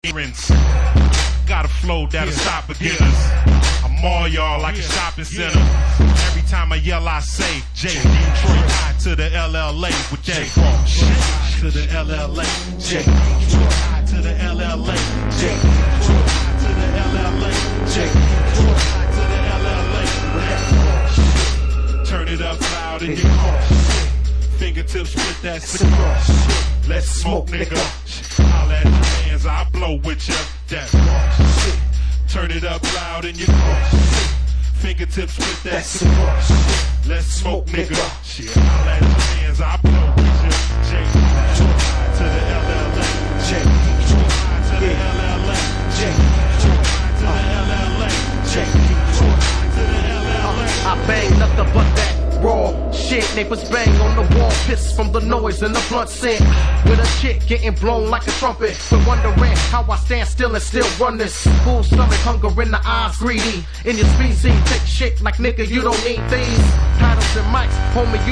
Got a flow that'll stop beginners. I maul y'all like a shopping center. Every time I yell, I say J. Detroit high to the LLA with that shit. To the LLA, J. Detroit high to the LLA, J. Detroit high to the LLA, J. Detroit high to the LLA. Turn it up loud in your car. Fingertips split that cigar. Let's smoke, nigga. Holla at the hands, I blow with ya. That turn it up loud in your car. Fingertips split that cigar. Let's smoke, nigga. Shit, holla at the hands, I blow with ya. J. To the LLA. J. To the LLA. J. To the LLA. J. To the LLA. I bang nothing but that raw shit. Neighbors bang on the wall, piss from the noise and the blunt scent. With a chick getting blown like a trumpet. But wondering how I stand still and still run this. Full stomach, hunger in the eyes, greedy. In your species, take shit like nigga, you don't need these titles and mics, homie. You